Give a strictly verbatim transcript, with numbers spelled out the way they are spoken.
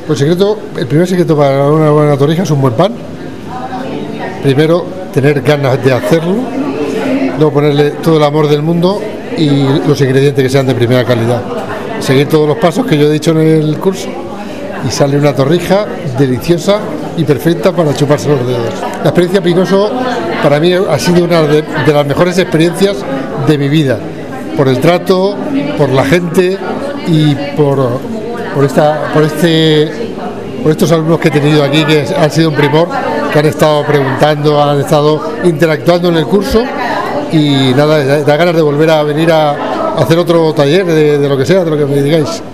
Pues secreto, el primer secreto para una buena torrija es un buen pan. Primero, tener ganas de hacerlo, luego ponerle todo el amor del mundo y los ingredientes que sean de primera calidad. Seguir todos los pasos que yo he dicho en el curso y sale una torrija deliciosa y perfecta para chuparse los dedos. La experiencia Pinoso para mí ha sido una de, de las mejores experiencias de mi vida, por el trato, por la gente y por, por, esta, por, este, por estos alumnos que he tenido aquí, que han sido un primor, que han estado preguntando, han estado interactuando en el curso y nada, da ganas de volver a venir a hacer otro taller de, de lo que sea, de lo que me digáis.